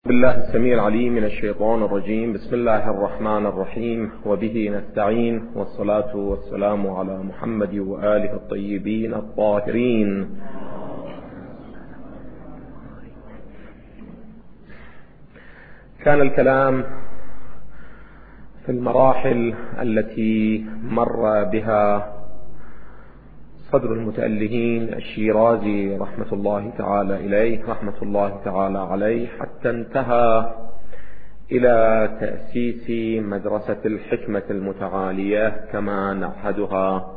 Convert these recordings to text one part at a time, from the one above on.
بالله السميع العليم من الشيطان الرجيم. بسم الله الرحمن الرحيم، وبه نستعين، والصلاة والسلام على محمد وآله الطيبين الطاهرين. كان الكلام في المراحل التي مر بها صدر المتألهين الشيرازي رحمة الله تعالى إليه رحمة الله تعالى عليه، حتى انتهى إلى تأسيس مدرسة الحكمة المتعالية كما نعهدها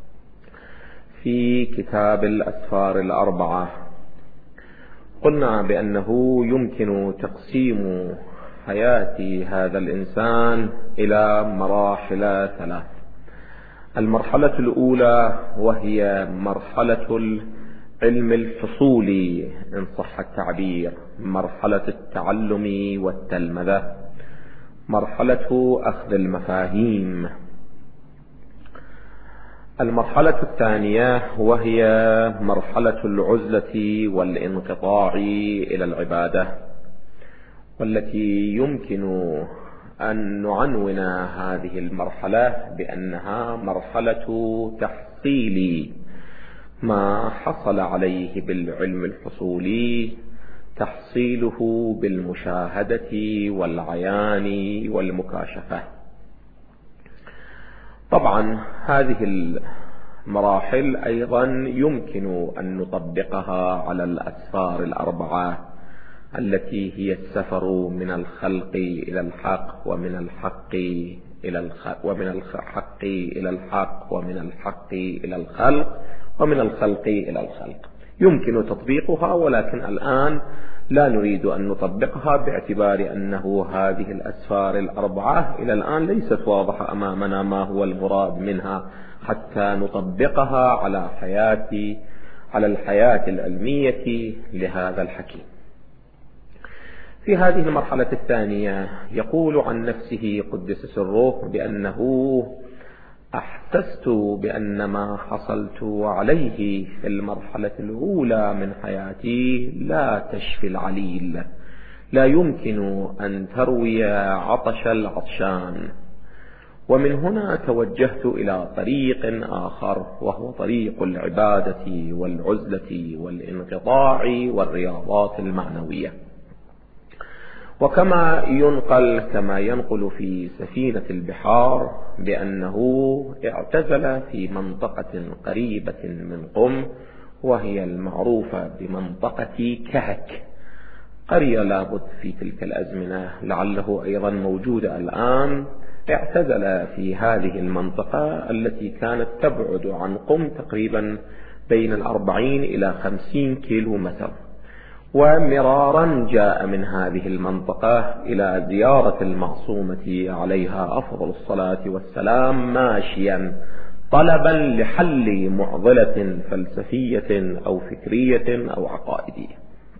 في كتاب الأسفار الأربعة. قلنا بأنه يمكن تقسيم حياة هذا الإنسان إلى مراحل ثلاث. المرحلة الأولى وهي مرحلة العلم الحصولي إن صح التعبير، مرحلة التعلم والتلمذة، مرحلة أخذ المفاهيم. المرحلة الثانية وهي مرحلة العزلة والانقطاع إلى العبادة، والتي يمكن أن نعنون هذه المرحلة بأنها مرحلة تحصيل ما حصل عليه بالعلم الحصولي، تحصيله بالمشاهدة والعيان والمكاشفة. طبعا هذه المراحل أيضا يمكن أن نطبقها على الأسفار الأربعة التي هي السفر من الخلق إلى الحق، ومن الحق إلى الخلق، ومن الحق إلى الحق، ومن الحق إلى الخلق، ومن الخلق إلى الخلق. يمكن تطبيقها، ولكن الآن لا نريد أن نطبقها باعتبار أنه هذه الأسفار الأربعة إلى الآن ليست واضحة أمامنا ما هو المراد منها حتى نطبقها على الحياة العلمية لهذا الحكيم. في هذه المرحلة الثانية يقول عن نفسه قدس سره بأنه أحسست بأن ما حصلت عليه في المرحلة الأولى من حياتي لا تشفي العليل، لا يمكن أن تروي عطش العطشان. ومن هنا توجهت إلى طريق آخر، وهو طريق العبادة والعزلة والانقطاع والرياضات المعنوية. وكما ينقل في سفينة البحار بأنه اعتزل في منطقة قريبة من قم، وهي المعروفة بمنطقة كهك، قرية لابد في تلك الأزمنة لعله أيضا موجودة الآن. اعتزل في هذه المنطقة التي كانت تبعد عن قم تقريبا بين 40 إلى 50 كيلو متر، ومرارا جاء من هذه المنطقة إلى زيارة المعصومة عليها أفضل الصلاة والسلام ماشيا، طلبا لحل معضلة فلسفية أو فكرية أو عقائدية.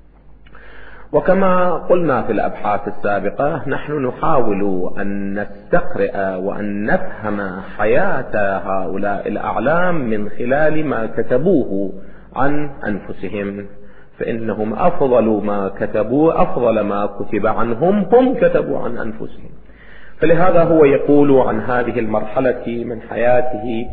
وكما قلنا في الأبحاث السابقة، نحن نحاول أن نستقرئ وأن نفهم حياة هؤلاء الأعلام من خلال ما كتبوه عن أنفسهم، فإنهم أفضل ما كتب عنهم هم كتبوا عن أنفسهم. فلهذا هو يقول عن هذه المرحلة من حياته: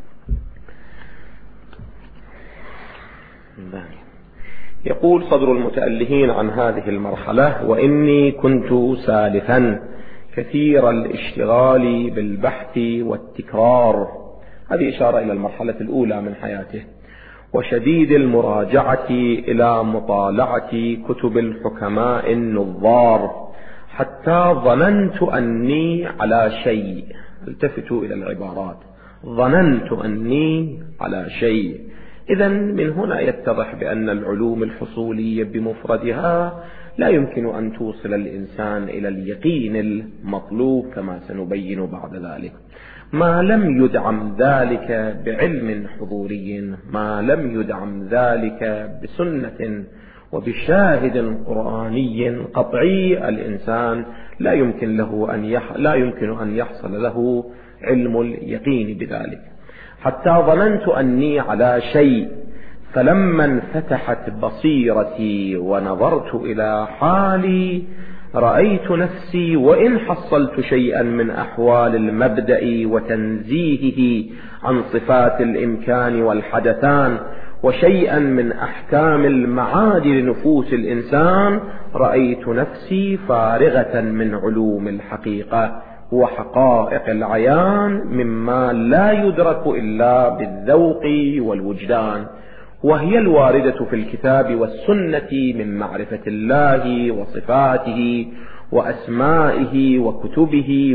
يقول صدر المتألهين عن هذه المرحلة: وإني كنت سالفا كثير الاشتغال بالبحث والتكرار، هذه إشارة إلى المرحلة الأولى من حياته، وشديد المراجعة إلى مطالعة كتب الحكماء النظار، حتى ظننت أني على شيء. التفتوا إلى العبارات: ظننت أني على شيء. إذن من هنا يتضح بأن العلوم الحصولية بمفردها لا يمكن أن توصل الإنسان إلى اليقين المطلوب كما سنبين بعد ذلك، ما لم يدعم ذلك بعلم حضوري، ما لم يدعم ذلك بسنة وبشاهد قرآني قطعي. الإنسان لا يمكن أن يحصل له علم اليقين بذلك. حتى ظننت أني على شيء، فلما انفتحت بصيرتي ونظرت إلى حالي رأيت نفسي وإن حصلت شيئا من أحوال المبدأ وتنزيهه عن صفات الإمكان والحدثان وشيئا من أحكام المعاد لنفوس الإنسان، رأيت نفسي فارغة من علوم الحقيقة وحقائق العيان مما لا يدرك إلا بالذوق والوجدان، وهي الواردة في الكتاب والسنة من معرفة الله وصفاته وأسمائه وكتبه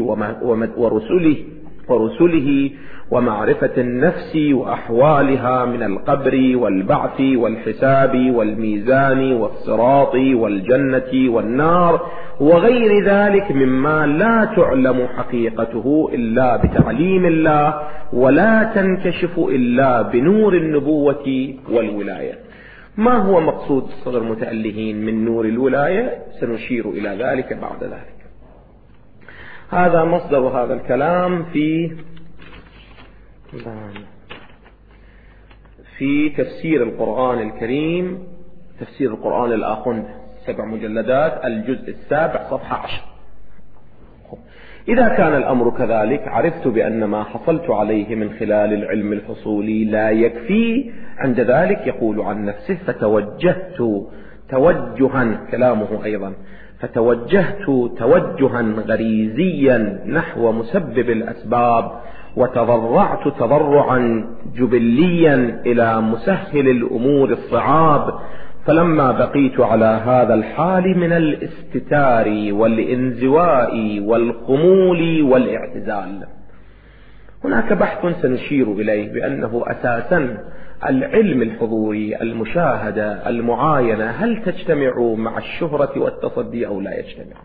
ورسله ومعرفة النفس وأحوالها من القبر والبعث والحساب والميزان والصراط والجنة والنار وغير ذلك مما لا تعلم حقيقته إلا بتعليم الله ولا تنكشف إلا بنور النبوة والولاية. ما هو مقصود صدر المتألهين من نور الولاية؟ سنشير إلى ذلك بعد ذلك. هذا مصدر هذا الكلام في تفسير القرآن الكريم، تفسير القرآن الآخوند 7 مجلدات، الجزء 7 صفحة 10. إذا كان الأمر كذلك عرفت بأن ما حصلت عليه من خلال العلم الحصولي لا يكفي، عند ذلك يقول عن نفسه فتوجهت توجها، كلامه أيضا، فتوجهت توجها غريزيا نحو مسبب الأسباب وتضرعت تضرعا جبليا إلى مسهل الأمور الصعاب، فلما بقيت على هذا الحال من الاستتار والانزواء والخمول والاعتزال. هناك بحث سنشير إليه بأنه أساسا العلم الحضوري، المشاهدة، المعاينة، هل تجتمع مع الشهرة والتصدي أو لا يجتمع؟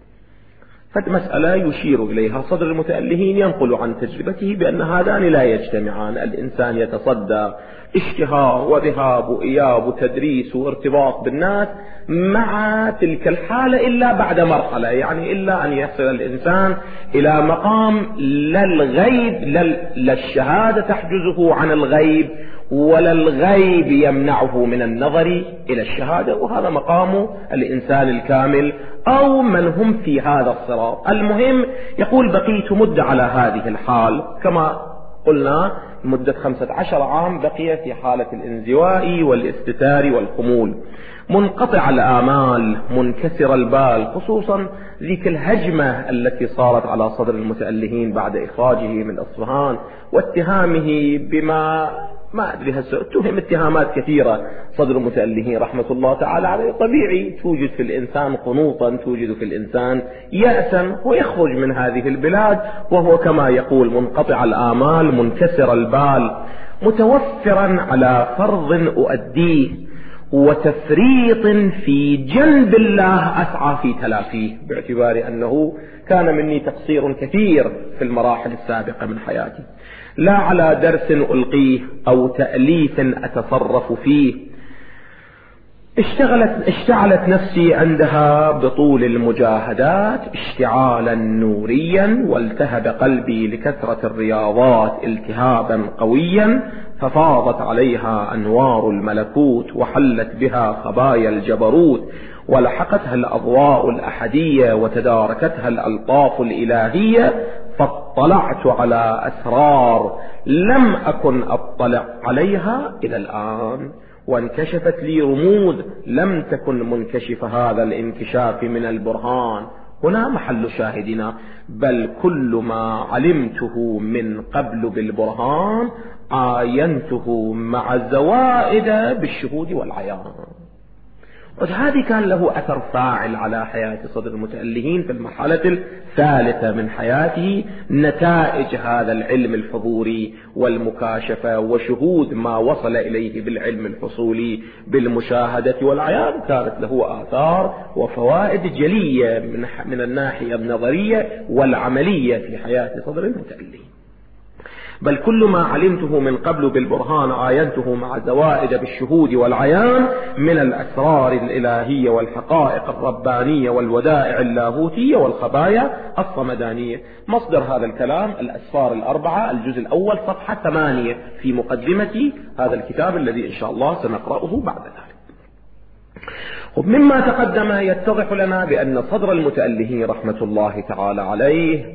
فمسألة يشير إليها صدر المتألهين، ينقل عن تجربته بأن هذان لا يجتمعان. الإنسان يتصدى اشتهار وذهاب وإياب وتدريس وارتباط بالناس مع تلك الحالة إلا بعد مرحلة، يعني إلا أن يصل الإنسان إلى مقام لا الغيب لا الشهادة تحجزه عن الغيب ولا الغيب يمنعه من النظر إلى الشهادة، وهذا مقام الإنسان الكامل أو من هم في هذا الصراط. المهم يقول بقيت مدة على هذه الحال، كما قلنا مدة 15 عام بقي في حالة الانزواء والاستتار والخمول، منقطع الآمال، منكسر البال، خصوصا ذيك الهجمة التي صارت على صدر المتألهين بعد إخراجه من أصفهان واتهامه بما ما أدري هسه اتهم اتهامات كثيرة صدر المتألهين رحمة الله تعالى عليه. طبيعي توجد في الإنسان قنوطا، توجد في الإنسان يأسا، ويخرج من هذه البلاد وهو كما يقول منقطع الآمال، منكسر البال، متوفرا على فرض أؤديه وتفريط في جنب الله أسعى في تلافيه، باعتبار أنه كان مني تقصير كثير في المراحل السابقة من حياتي، لا على درس ألقيه أو تأليف أتصرف فيه. اشتعلت نفسي عندها بطول المجاهدات اشتعالا نوريا، والتهب قلبي لكثرة الرياضات التهابا قويا، ففاضت عليها أنوار الملكوت وحلت بها خبايا الجبروت، ولحقتها الأضواء الأحدية وتداركتها الألطاف الإلهية، فاطلعت على أسرار لم أكن أطلع عليها إلى الآن، وانكشفت لي رموز لم تكن منكشف هذا الانكشاف من البرهان. هنا محل شاهدنا، بل كل ما علمته من قبل بالبرهان عاينته مع الزوائد بالشهود والعيان. وهذه كان له أثر فاعل على حياة صدر المتألهين في المرحلة الثالثة من حياته، نتائج هذا العلم الحضوري والمكاشفة وشهود ما وصل إليه بالعلم الحصولي بالمشاهدة والعيان، كانت له آثار وفوائد جلية من الناحية النظرية والعملية في حياة صدر المتألهين. بل كل ما علمته من قبل بالبرهان عاينته مع زوائد بالشهود والعيان من الأسرار الإلهية والحقائق الربانية والودائع اللاهوتية والخبايا الصمدانية. مصدر هذا الكلام الأسفار الأربعة، الجزء الأول صفحة 8 في مقدمة هذا الكتاب الذي إن شاء الله سنقرأه بعد ذلك. ومما تقدم يتضح لنا بأن صدر المتألهين رحمة الله تعالى عليه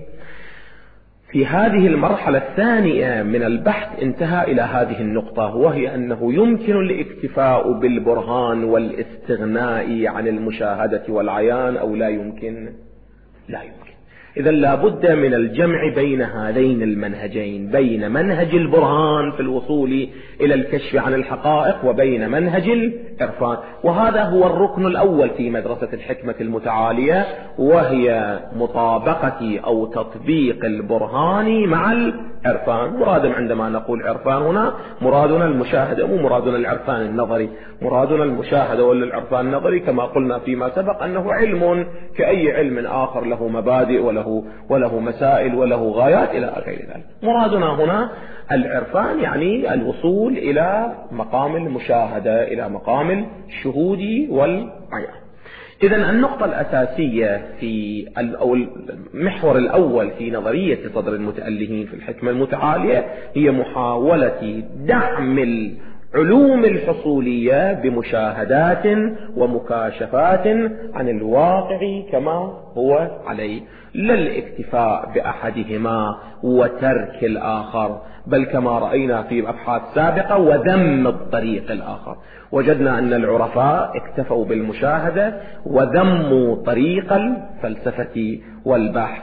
في هذه المرحلة الثانية من البحث انتهى إلى هذه النقطة، وهي أنه يمكن الاكتفاء بالبرهان والاستغناء عن المشاهدة والعيان أو لا يمكن؟ لا يمكن. إذن لا بد من الجمع بين هذين المنهجين، بين منهج البرهان في الوصول إلى الكشف عن الحقائق وبين منهج العرفان. وهذا هو الركن الأول في مدرسة الحكمة المتعالية، وهي مطابقة أو تطبيق البرهان مع العرفان. مرادنا عندما نقول عرفان هنا مرادنا المشاهدة، مو مرادنا العرفان النظري. مرادنا المشاهدة والعرفان النظري كما قلنا فيما سبق أنه علم كأي علم آخر، له مبادئ وله مسائل وله غايات إلى غير ذلك. مرادنا هنا العرفان يعني الوصول إلى مقام المشاهدة، إلى مقام الشهود والعيان. إذن النقطة الأساسية في أو المحور الأول في نظرية صدر المتألهين في الحكمة المتعالية هي محاولة دعم العلوم الحصولية بمشاهدات ومكاشفات عن الواقع كما هو عليه، لا الاكتفاء بأحدهما وترك الآخر، بل كما رأينا في أبحاث سابقة وذم الطريق الآخر. وجدنا أن العرفاء اكتفوا بالمشاهدة وذموا طريق الفلسفة والبحث،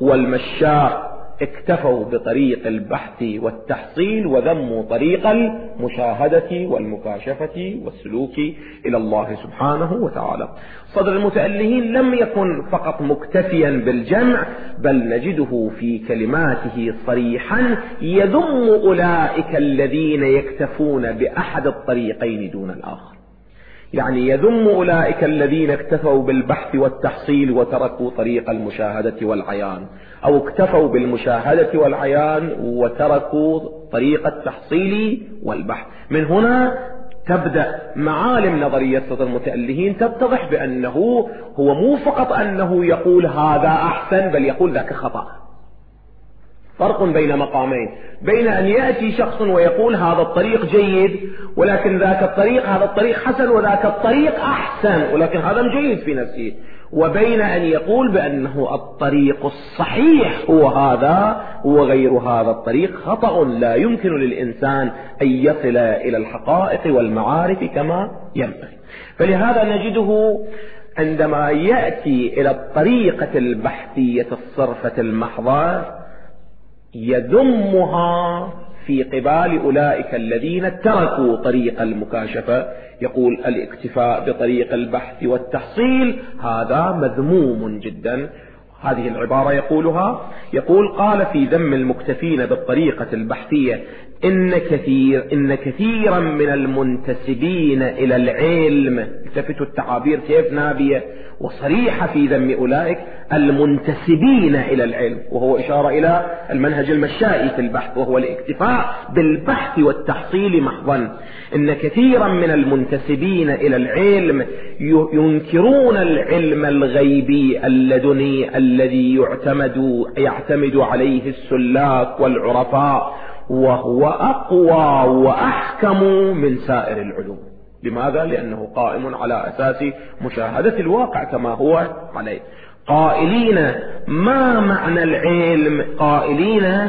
والمشاء اكتفوا بطريق البحث والتحصيل وذموا طريق المشاهدة والمكاشفة والسلوك إلى الله سبحانه وتعالى. صدر المتألهين لم يكن فقط مكتفيا بالجمع، بل نجده في كلماته صريحا يذم أولئك الذين يكتفون بأحد الطريقين دون الآخر. يعني يذم أولئك الذين اكتفوا بالبحث والتحصيل وتركوا طريق المشاهدة والعيان، أو اكتفوا بالمشاهدة والعيان وتركوا طريق التحصيل والبحث. من هنا تبدأ معالم نظرية صدر المتألهين تتضح بأنه هو مو فقط أنه يقول هذا أحسن، بل يقول ذاك خطأ. فرق بين مقامين، بين أن يأتي شخص ويقول هذا الطريق جيد ولكن ذاك الطريق، هذا الطريق حسن وذاك الطريق أحسن ولكن هذا جيد في نفسه، وبين أن يقول بأنه الطريق الصحيح هو هذا وغير هذا الطريق خطأ، لا يمكن للإنسان أن يصل إلى الحقائق والمعارف كما ينبغي. فلهذا نجده عندما يأتي إلى الطريقة البحثية الصرفة المحضة يذمها في قبال أولئك الذين تركوا طريق المكاشفة، يقول الاكتفاء بطريق البحث والتحصيل هذا مذموم جدا. هذه العبارة يقول قال في ذم المكتفين بالطريقة البحثية إن كثيرا من المنتسبين إلى العلم، التفتوا التعابير كيف نابية وصريحة في ذم أولئك المنتسبين إلى العلم، وهو إشارة إلى المنهج المشائي في البحث وهو الاكتفاء بالبحث والتحصيل محضا. إن كثيرا من المنتسبين إلى العلم ينكرون العلم الغيبي اللدني الذي يعتمد عليه السلاك والعرفاء، وهو أقوى وأحكم من سائر العلوم. لماذا؟ لأنه قائم على أساس مشاهدة الواقع كما هو عليه. قائلين ما معنى العلم؟ قائلين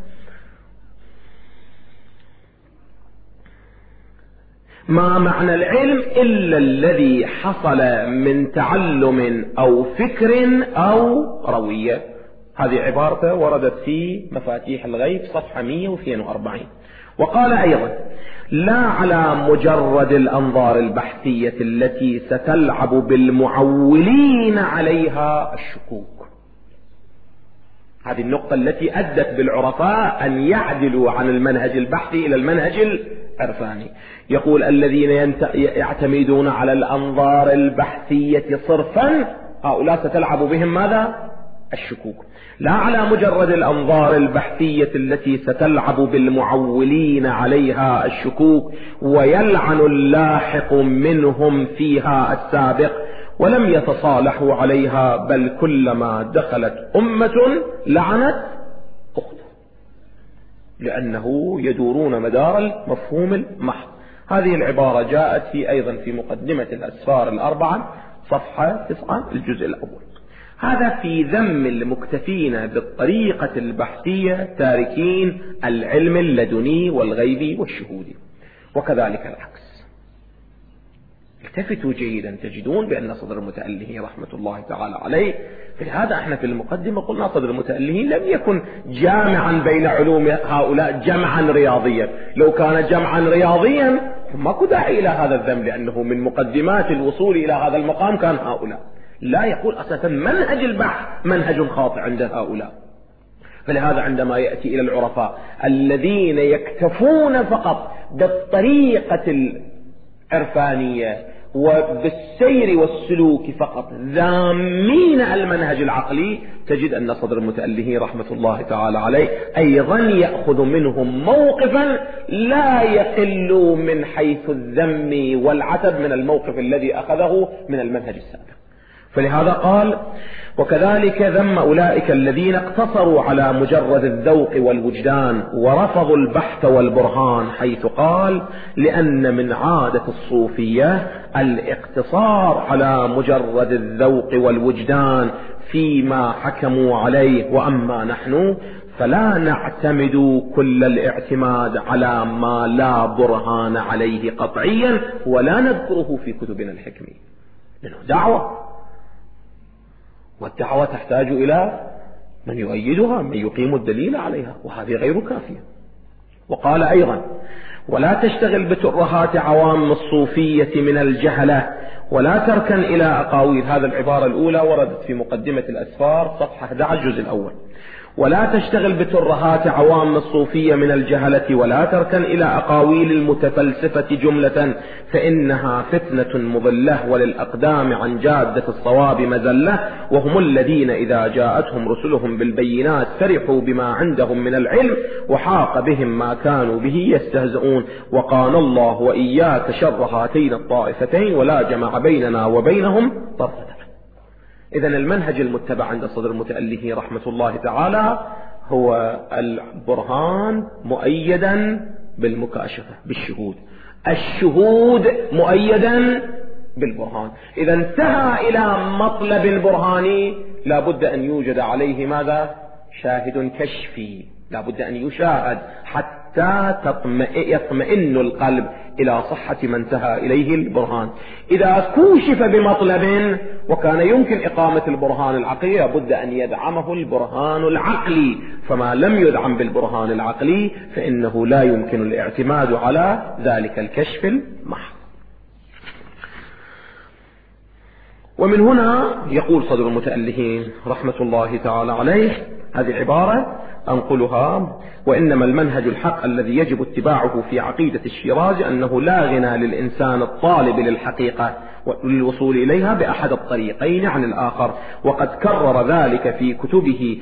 ما معنى العلم إلا الذي حصل من تعلم أو فكر أو روية. هذه عبارته وردت في مفاتيح الغيب صفحة 142. وقال أيضا لا على مجرد الأنظار البحثية التي ستلعب بالمعولين عليها الشكوك. هذه النقطة التي أدت بالعرفاء أن يعدلوا عن المنهج البحثي إلى المنهج العرفاني. يقول الذين يعتمدون على الأنظار البحثية صرفا هؤلاء ستلعب بهم ماذا؟ الشكوك. لا على مجرد الأنظار البحثية التي ستلعب بالمعولين عليها الشكوك ويلعن اللاحق منهم فيها السابق ولم يتصالحوا عليها، بل كلما دخلت أمة لعنت أخته، لأنه يدورون مدار المفهوم المحض. هذه العبارة جاءت أيضا في مقدمة الأسفار الأربعة صفحة 9 الجزء الأول. هذا في ذم المكتفين بالطريقة البحثية تاركين العلم اللدني والغيبي والشهودي، وكذلك العكس. التفتوا جيدا تجدون بأن صدر المتألهين رحمة الله تعالى عليه، فلهذا احنا في المقدمة قلنا صدر المتألهين لم يكن جامعا بين علوم هؤلاء جمعا رياضيا. لو كان جمعا رياضيا ماكو داعي إلى هذا الذنب، لأنه من مقدمات الوصول إلى هذا المقام كان هؤلاء. لا، يقول أساسا منهج البحث منهج خاطئ عند هؤلاء. فلهذا عندما يأتي إلى العرفاء الذين يكتفون فقط بالطريقة العرفانية وبالسير والسلوك فقط ذامين المنهج العقلي، تجد أن صدر المتألهين رحمة الله تعالى عليه أيضا يأخذ منهم موقفا لا يقل من حيث الذم والعتب من الموقف الذي أخذه من المنهج السابق. فلهذا قال: وكذلك ذم أولئك الذين اقتصروا على مجرد الذوق والوجدان ورفضوا البحث والبرهان، حيث قال: لأن من عادة الصوفية الاقتصار على مجرد الذوق والوجدان فيما حكموا عليه، وأما نحن فلا نعتمد كل الاعتماد على ما لا برهان عليه قطعيا ولا نذكره في كتبنا الحكمية. لأنه دعوة، والدعوة تحتاج إلى من يؤيدها، من يقيم الدليل عليها، وهذه غير كافية. وقال أيضا: ولا تشتغل بترهات عوام الصوفية من الجهلة ولا تركن إلى أقاويل. هذا العبارة الأولى وردت في مقدمة الأسفار صفحة 11 الجزء الأول. ولا تشتغل بترهات عوام الصوفية من الجهلة ولا تركن إلى أقاويل المتفلسفة جملة، فإنها فتنة مضلة وللأقدام عن جادة الصواب مزلة، وهم الذين إذا جاءتهم رسلهم بالبينات فرحوا بما عندهم من العلم وحاق بهم ما كانوا به يستهزئون، وقال الله وإياك شر هاتين الطائفتين ولا جمع بيننا وبينهم طرفة. إذن المنهج المتبع عند صدر المتألهين رحمة الله تعالى هو البرهان مؤيدا بالمكاشفة بالشهود، الشهود مؤيدا بالبرهان. إذا انتهى إلى مطلب البرهاني لا بد أن يوجد عليه ماذا؟ شاهد كشفي، لا بد أن يشاهد حتى يطمئن القلب إلى صحة ما انتهى إليه البرهان. إذا كوشف بمطلب وكان يمكن إقامة البرهان العقلي لابد أن يدعمه البرهان العقلي، فما لم يدعم بالبرهان العقلي فإنه لا يمكن الاعتماد على ذلك الكشف المحض. ومن هنا يقول صدر المتألهين رحمة الله تعالى عليه هذه عبارة أنقلها: وإنما المنهج الحق الذي يجب اتباعه في عقيدة الشيراز أنه لا غنى للإنسان الطالب للحقيقة للوصول إليها بأحد الطريقين عن الآخر، وقد كرر ذلك في كتبه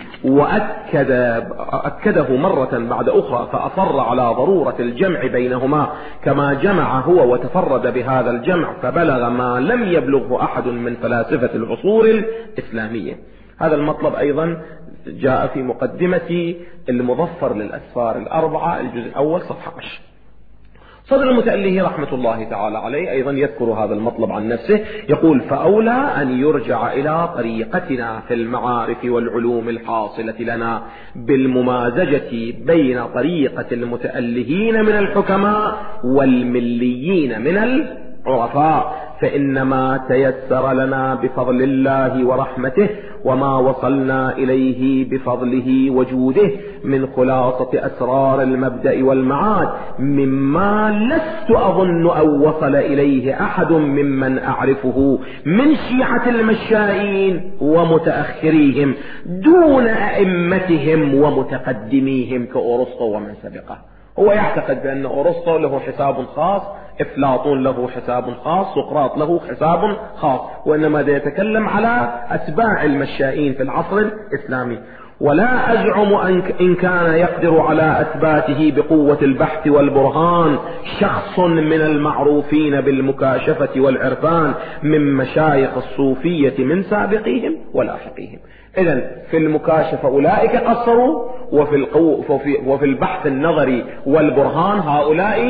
وأكده مرة بعد أخرى، فأصر على ضرورة الجمع بينهما كما جمع هو وتفرد بهذا الجمع فبلغ ما لم يبلغه أحد من فلاسفة العصور الإسلامية. هذا المطلب أيضا جاء في مقدمة المظفر للأسفار الأربعة الجزء الأول صفحة 10. صدر المتألهين رحمة الله تعالى عليه أيضا يذكر هذا المطلب عن نفسه، يقول: فأولى أن يرجع إلى طريقتنا في المعارف والعلوم الحاصلة لنا بالممازجة بين طريقة المتألهين من الحكماء والمليين من العرفاء، فإنما تيسر لنا بفضل الله ورحمته وما وصلنا إليه بفضله وجوده من خلاصة أسرار المبدأ والمعاد، مما لست أظن أن وصل إليه أحد ممن أعرفه من شيعة المشائين ومتأخريهم دون أئمتهم ومتقدميهم كأرسطو ومن سبقه. هو يعتقد بأن أرسطو له حساب خاص، أفلاطون له حساب خاص، سقراط له حساب خاص، وإنما يتكلم على أتباع المشائين في العصر الإسلامي. ولا أزعم إن كان يقدر على أثباته بقوة البحث والبرهان شخص من المعروفين بالمكاشفة والعرفان من مشايخ الصوفية من سابقيهم ولاحقيهم. إذن في المكاشفة أولئك قصروا، وفي البحث النظري والبرهان هؤلاء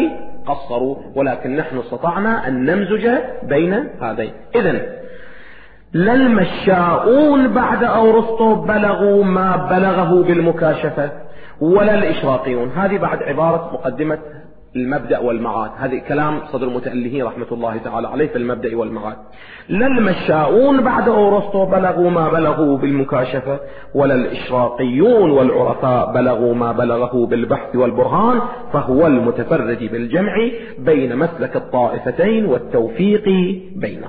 قصروا، ولكن نحن استطعنا أن نمزج بين هذين. إذن لا المشاؤون بعد أرسطو بلغوا ما بلغه بالمكاشفة، ولا الإشراقيون. هذه بعد عبارة مقدمة المبدأ والمعاد، هذه كلام صدر المتألهين رحمة الله تعالى عليه في المبدأ والمعاد. لا المشاؤون بعد أرسطو بلغوا ما بلغوا بالمكاشفة، ولا الإشراقيون والعرفاء بلغوا ما بلغه بالبحث والبرهان، فهو المتفرد بالجمع بين مسلك الطائفتين والتوفيق بينهم.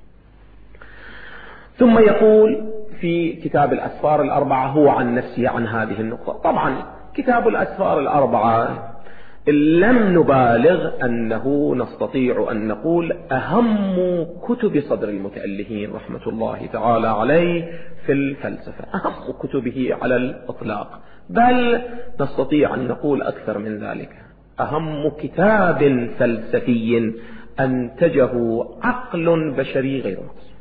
ثم يقول في كتاب الأسفار الأربعة هو عن نفسه عن هذه النقطة. طبعا كتاب الأسفار الأربعة لم نبالغ أنه نستطيع أن نقول أهم كتب صدر المتألهين رحمة الله تعالى عليه في الفلسفة، أهم كتبه على الإطلاق، بل نستطيع أن نقول أكثر من ذلك، أهم كتاب فلسفي أنتجه عقل بشري غير مقصود،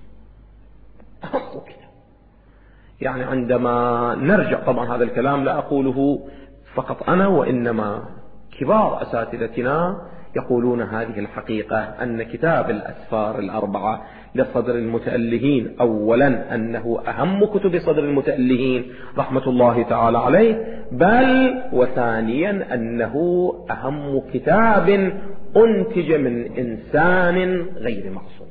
أهم كتاب. يعني عندما نرجع، طبعا هذا الكلام لا أقوله فقط أنا، وإنما كبار أساتذتنا يقولون هذه الحقيقة، أن كتاب الأسفار الأربعة لصدر المتألهين أولا أنه أهم كتب صدر المتألهين رحمة الله تعالى عليه، بل وثانيا أنه أهم كتاب أنتج من إنسان غير معصوم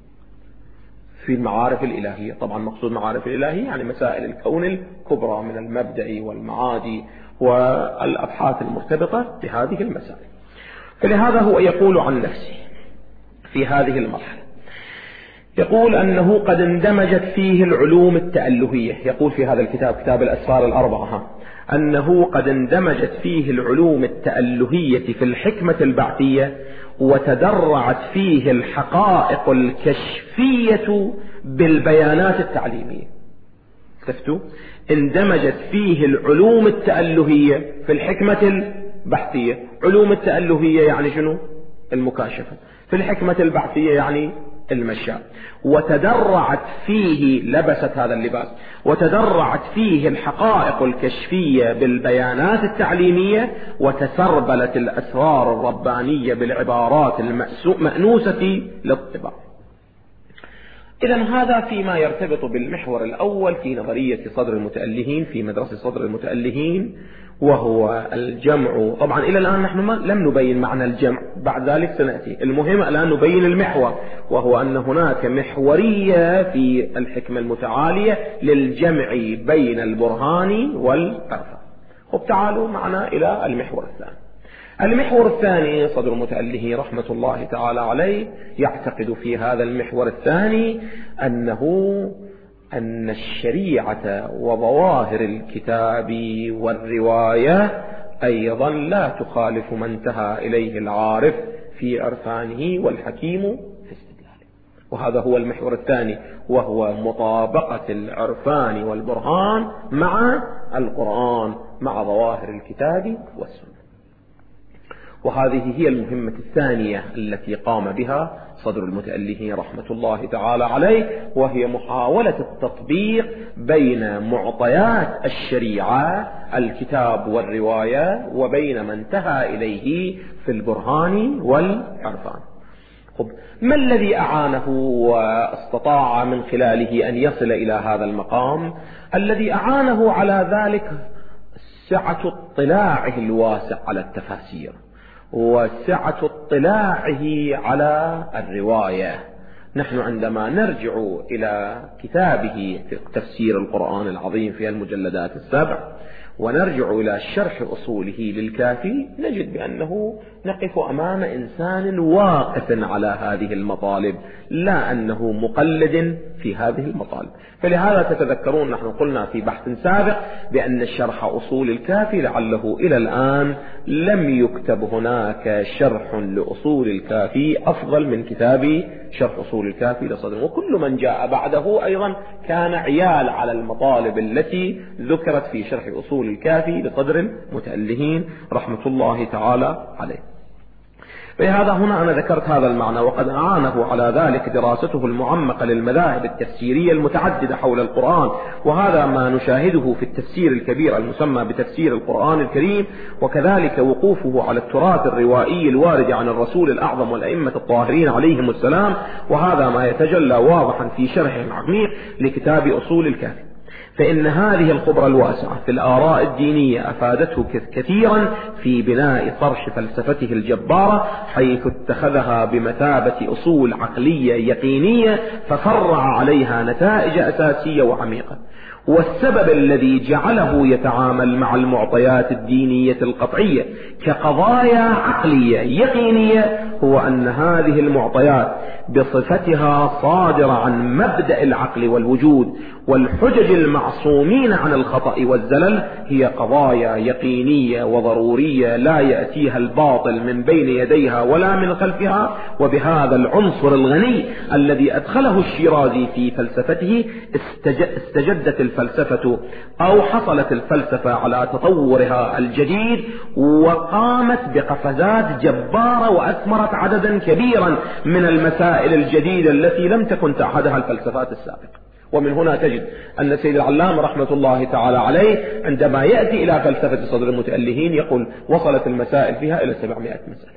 في المعارف الإلهية. طبعا مقصود معارف الإلهية يعني مسائل الكون الكبرى من المبدأ والمعاد والأبحاث المرتبطة بهذه المسائل. فلهذا هو يقول عن نفسه في هذه المرحلة، يقول أنه قد اندمجت فيه العلوم التألهية. يقول في هذا الكتاب كتاب الأسفار الأربعة أنه قد اندمجت فيه العلوم التألهية في الحكمة البعثية، وتدرعت فيه الحقائق الكشفية بالبيانات التعليمية. شفتوا؟ اندمجت فيه العلوم التألهية في الحكمة البحثية. علوم التألهية يعني شنو؟ المكاشفة. في الحكمة البحثية يعني المشاء. وتدرعت فيه، لبست هذا اللباس، وتدرعت فيه الحقائق الكشفية بالبيانات التعليمية، وتسربلت الأسرار الربانية بالعبارات المأنوسة للطباع. إذن هذا فيما يرتبط بالمحور الأول في نظرية صدر المتألهين، في مدرسة صدر المتألهين، وهو الجمع. طبعا إلى الآن نحن لم نبين معنى الجمع، بعد ذلك سنأتي. المهم الآن نبين المحور، وهو أن هناك محورية في الحكمة المتعالية للجمع بين البرهان والعرفان. خب تعالوا معنا إلى المحور الثاني. المحور الثاني صدر المتألهين رحمة الله تعالى عليه يعتقد في هذا المحور الثاني أن الشريعة وظواهر الكتاب والرواية أيضا لا تخالف ما انتهى إليه العارف في عرفانه والحكيم في استدلاله. وهذا هو المحور الثاني، وهو مطابقة العرفان والبرهان مع القرآن، مع ظواهر الكتاب والسنة. وهذه هي المهمة الثانية التي قام بها صدر المتألهين رحمة الله تعالى عليه، وهي محاولة التطبيق بين معطيات الشريعة الكتاب والرواية وبين ما انتهى إليه في البرهان والعرفان. ما الذي أعانه واستطاع من خلاله أن يصل إلى هذا المقام؟ الذي أعانه على ذلك سعة اطلاعه الواسع على التفاسير، وسعة اطلاعه على الرواية. نحن عندما نرجع إلى كتابه في تفسير القرآن العظيم في المجلدات السبع، ونرجع إلى شرح أصوله للكافي، نجد بأنه نقف أمام إنسان واقف على هذه المطالب، لا أنه مقلد في هذه المطالب. فلهذا تتذكرون نحن قلنا في بحث سابق بأن شرح أصول الكافي لعله إلى الآن لم يكتب هناك شرح لأصول الكافي أفضل من كتاب شرح أصول الكافي لصدر. وكل من جاء بعده أيضا كان عيال على المطالب التي ذكرت في شرح أصول الكافي لصدر المتألهين رحمة الله تعالى عليه. فهذا هنا أنا ذكرت هذا المعنى، وقد أعانه على ذلك دراسته المعمقة للمذاهب التفسيرية المتعددة حول القرآن، وهذا ما نشاهده في التفسير الكبير المسمى بتفسير القرآن الكريم، وكذلك وقوفه على التراث الروائي الوارد عن الرسول الأعظم والأئمة الطاهرين عليهم السلام، وهذا ما يتجلى واضحا في شرح عميق لكتاب أصول الكافي. فإن هذه الخبرة الواسعة في الآراء الدينية أفادته كثيرا في بناء طرح فلسفته الجبارة، حيث اتخذها بمثابة أصول عقلية يقينية ففرع عليها نتائج أساسية وعميقة. والسبب الذي جعله يتعامل مع المعطيات الدينية القطعية كقضايا عقلية يقينية هو أن هذه المعطيات بصفتها صادرة عن مبدأ العقل والوجود والحجج المعصومين عن الخطأ والزلل، هي قضايا يقينية وضرورية لا يأتيها الباطل من بين يديها ولا من خلفها. وبهذا العنصر الغني الذي أدخله الشيرازي في فلسفته استجدت الفلسفة أو حصلت الفلسفة على تطورها الجديد، وقامت بقفزات جبارة وأثمرت عددا كبيرا من المسائل الجديدة التي لم تكن تعهدها الفلسفات السابقة. ومن هنا تجد أن سيد العلامة رحمة الله تعالى عليه عندما يأتي إلى فلسفة صدر المتألهين يقول وصلت المسائل فيها إلى 700 مسألة،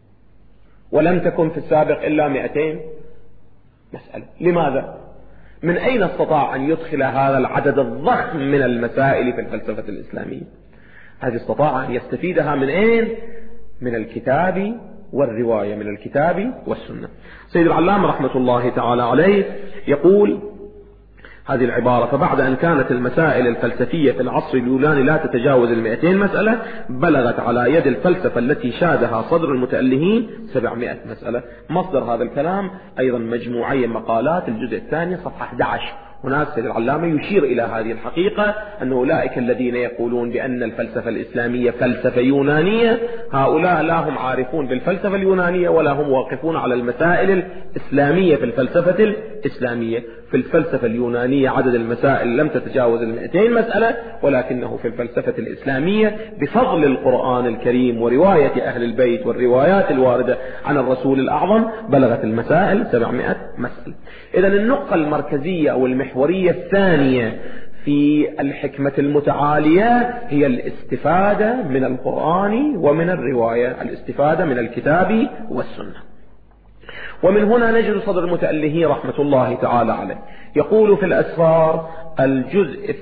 ولم تكن في السابق إلا 200 مسألة. لماذا؟ من أين استطاع أن يدخل هذا العدد الضخم من المسائل في الفلسفة الإسلامية؟ هذه استطاع أن يستفيدها من أين؟ من الكتاب والرواية، من الكتاب والسنة. سيد العلامة رحمة الله تعالى عليه يقول هذه العبارة: فبعد أن كانت المسائل الفلسفية في العصر اليوناني لا تتجاوز 200 مسألة، بلغت على يد الفلسفة التي شادها صدر المتألهين 700 مسألة. مصدر هذا الكلام أيضا مجموعي مقالات الجزء الثاني صفحة 11. هناك سيد العلامة يشير إلى هذه الحقيقة أن أولئك الذين يقولون بأن الفلسفة الإسلامية فلسفة يونانية، هؤلاء لا هم عارفون بالفلسفة اليونانية ولا هم واقفون على المسائل الإسلامية في الفلسفة الإسلامية. في الفلسفة اليونانية عدد المسائل لم تتجاوز 200 مسألة، ولكنه في الفلسفة الإسلامية بفضل القرآن الكريم ورواية أهل البيت والروايات الواردة عن الرسول الأعظم بلغت المسائل 700 مسألة. إذن النقطة المركزية أو المحورية الثانية في الحكمة المتعالية هي الاستفادة من القرآن ومن الرواية، الاستفادة من الكتاب والسنة. ومن هنا نجد صدر المتألهين رحمة الله تعالى عليه يقول في الأسفار الجزء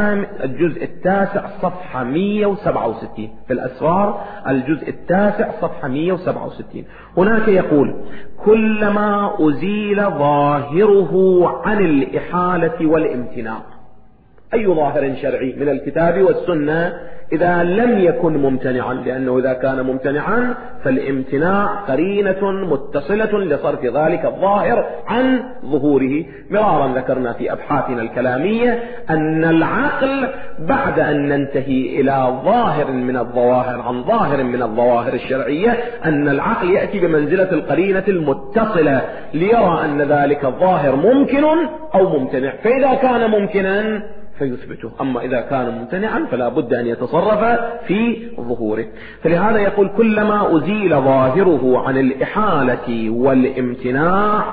9 صفحة 167، في الأسفار الجزء 9 صفحة 167 هناك يقول: كلما أزيل ظاهره عن الإحالة والامتناع. أي ظاهر شرعي من الكتاب والسنة إذا لم يكن ممتنعا، لأنه إذا كان ممتنعا فالامتناع قرينة متصلة لصرف ذلك الظاهر عن ظهوره. مرارا ذكرنا في أبحاثنا الكلامية أن العقل بعد أن ننتهي إلى ظاهر من الظواهر عن ظاهر من الظواهر الشرعية، أن العقل يأتي بمنزلة القرينة المتصلة ليرى أن ذلك الظاهر ممكن أو ممتنع، فإذا كان ممكنا فيثبته، أما إذا كان ممتنعا فلا بد أن يتصرف في ظهوره. فلهذا يقول: كلما أزيل ظاهره عن الإحالة والامتناع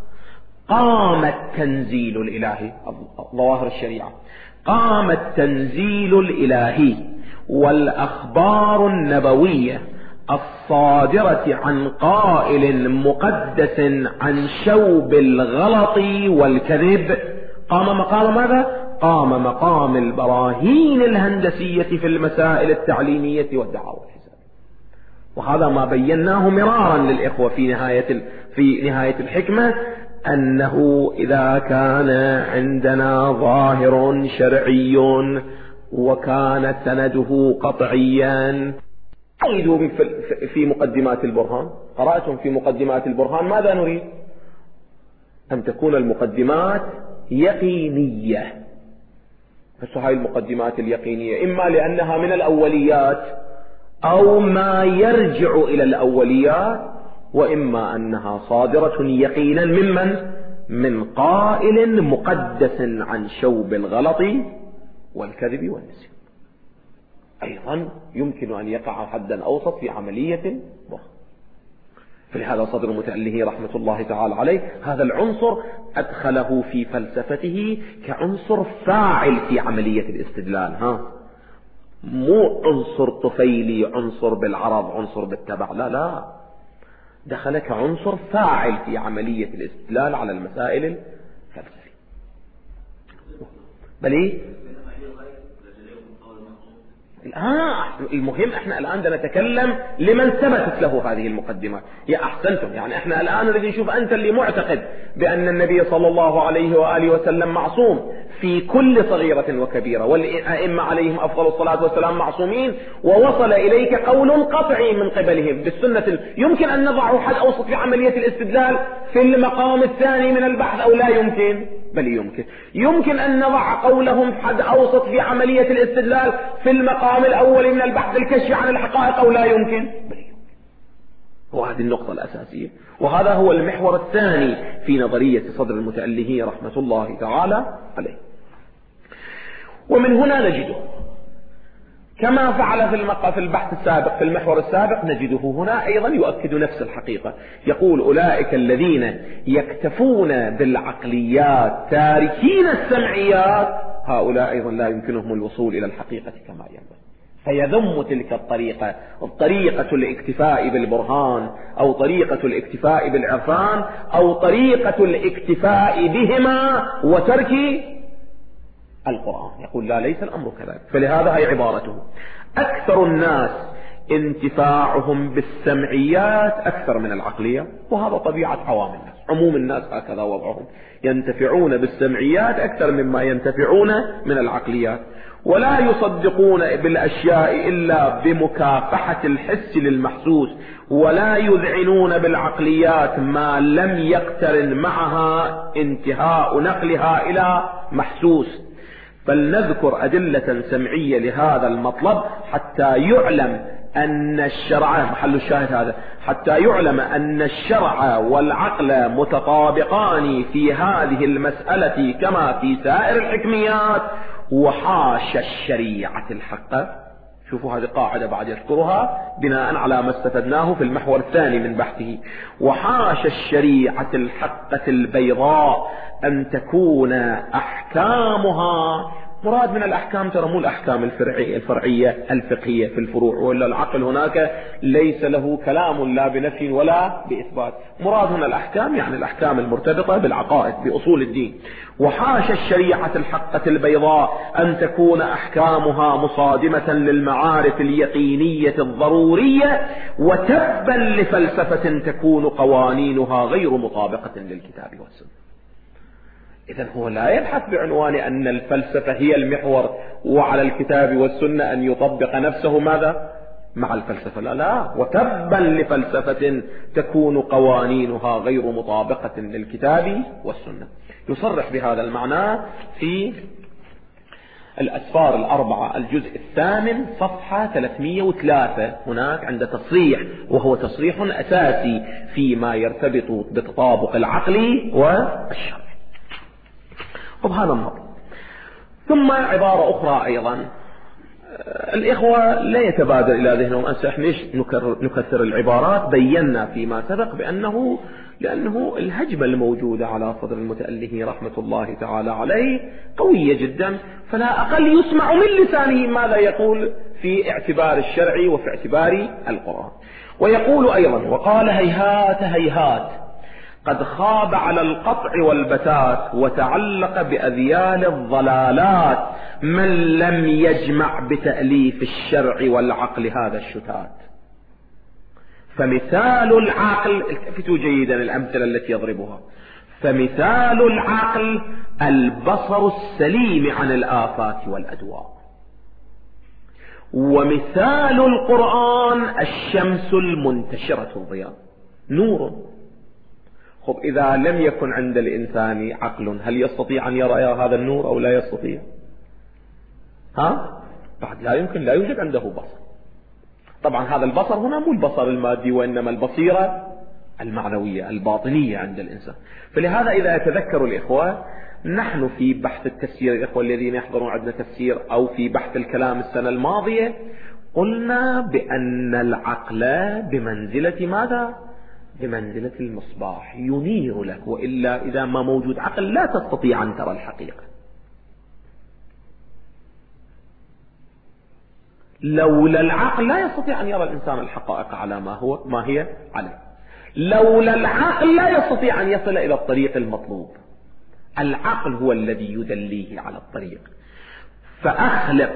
قام التنزيل الإلهي. ظواهر الشريعة قام التنزيل الإلهي والأخبار النبوية الصادرة عن قائل مقدس عن شوب الغلط والكذب. قام مقام ماذا؟ قام مقام البراهين الهندسية في المسائل التعليمية والدعاوى الحسابية. وهذا ما بيناه مرارا للإخوة في نهاية الحكمة، أنه إذا كان عندنا ظاهر شرعي وكان سنده قطعيا، قيدوا في مقدمات البرهان. قرأتم في مقدمات البرهان ماذا نريد؟ أن تكون المقدمات يقينية. بس هاي المقدمات اليقينية إما لأنها من الأوليات أو ما يرجع إلى الأوليات، وإما أنها صادرة يقينا من قائل مقدس عن شوب الغلط والكذب والنسيان. أيضا يمكن أن يقع حدا أوسط في عملية ضخمة. فلهذا صدر المتأله رحمة الله تعالى عليه هذا العنصر أدخله في فلسفته كعنصر فاعل في عملية الاستدلال، مو عنصر طفيلي، عنصر بالعرض، عنصر بالتبع، لا، دخل كعنصر فاعل في عملية الاستدلال على المسائل الفلسفية. بل المهم احنا الآن نتكلم لمن ثبتت له هذه المقدمات. يا أحسنتم، يعني احنا الآن نريد نشوف أنت اللي معتقد بأن النبي صلى الله عليه وآله وسلم معصوم في كل صغيرة وكبيرة، والأئمة عليهم أفضل الصلاة والسلام معصومين، ووصل إليك قول قطعي من قبلهم بالسنة. يمكن أن نضع حد أوسط في عملية الاستدلال في المقام الثاني من البحث أو لا يمكن؟ بل يمكن أن نضع قولهم حد أوسط في عملية الاستدلال في المقام الأول من البحث الكشف عن الحقائق أو لا يمكن؟ بل يمكن. وهذه النقطة الأساسية، وهذا هو المحور الثاني في نظرية صدر المتأله رحمة الله تعالى عليه. ومن هنا نجده كما فعل في البحث السابق في المحور السابق، نجده هنا أيضا يؤكد نفس الحقيقة. يقول أولئك الذين يكتفون بالعقليات تاركين السمعيات، هؤلاء أيضا لا يمكنهم الوصول إلى الحقيقة كما ينبغي. فيذم تلك الطريقة، طريقة الاكتفاء بالبرهان أو طريقة الاكتفاء بالعرفان أو طريقة الاكتفاء بهما وترك القرآن. يقول لا، ليس الأمر كذلك. فلهذا هي عبارته: أكثر الناس انتفاعهم بالسمعيات أكثر من العقلية. وهذا طبيعة عوام الناس، عموم الناس هكذا وضعهم، ينتفعون بالسمعيات أكثر مما ينتفعون من العقليات، ولا يصدقون بالأشياء إلا بمكافحة الحس للمحسوس، ولا يذعنون بالعقليات ما لم يقترن معها انتهاء نقلها إلى محسوس. فلنذكر أدلة سمعية لهذا المطلب حتى يعلم أن الشرع، محل الشاهد هذا، حتى يعلم أن الشرع والعقل متطابقان في هذه المسألة كما في سائر الحكميات، وحاشا الشريعة الحقة. شوفوا هذه قاعدة بعد يذكرها بناء على ما استفدناه في المحور الثاني من بحثه: وحاشا الشريعة الحقة البيضاء أن تكون أحكامها، مراد من الأحكام ترى مو الأحكام الفرعية الفقهية في الفروع، ولا العقل هناك ليس له كلام لا بنفي ولا بإثبات. مراد هنا الأحكام يعني الأحكام المرتبطة بالعقائد بأصول الدين. وحاشا الشريعة الحقة البيضاء أن تكون أحكامها مصادمة للمعارف اليقينية الضرورية، وتبا لفلسفة تكون قوانينها غير مطابقة للكتاب والسنة. إذن هو لا يبحث بعنوان أن الفلسفة هي المحور وعلى الكتاب والسنة أن يطبق نفسه ماذا مع الفلسفة، لا، وتبا لفلسفة تكون قوانينها غير مطابقة للكتاب والسنة. يصرح بهذا المعنى في الأسفار الأربعة الجزء الثامن صفحة 303. هناك عند تصريح، وهو تصريح أساسي فيما يرتبط بتطابق العقل والشرع. وبهذا النظر ثم عبارة أخرى أيضا الإخوة لا يتبادر إلى ذهنهم أنسى ليش نكثر العبارات. بينا فيما سبق لأنه الهجمة الموجودة على صدر المتأله رحمة الله تعالى عليه قوية جدا، فلا أقل يسمع من لسانه ماذا يقول في اعتبار الشرع وفي اعتبار القرآن. ويقول أيضا: وقال هيهات هيهات قد خاب على القطع والبتات، وتعلق بأذيال الضلالات من لم يجمع بتأليف الشرع والعقل هذا الشتات. فمثال العقل، التفتوا جيدا الأمثلة التي يضربها، فمثال العقل البصر السليم عن الآفات والأدواء، ومثال القرآن الشمس المنتشرة الضياء نور. خب إذا لم يكن عند الإنسان عقل هل يستطيع أن يرى هذا النور أو لا يستطيع؟ بعد لا يمكن، لا يوجد عنده بصر. طبعا هذا البصر هنا مو البصر المادي، وإنما البصيرة المعنوية الباطنية عند الإنسان. فلهذا إذا يتذكر الإخوة نحن في بحث التفسير، الإخوة الذين يحضرون عندنا تفسير أو في بحث الكلام السنة الماضية، قلنا بأن العقل بمنزلة ماذا؟ بمنزلة المصباح ينير لك، وإلا إذا ما موجود عقل لا تستطيع أن ترى الحقيقة. لولا العقل لا يستطيع أن يرى الإنسان الحقائق على ما هي عليه. لولا العقل لا يستطيع أن يصل إلى الطريق المطلوب. العقل هو الذي يدليه على الطريق. فأخلق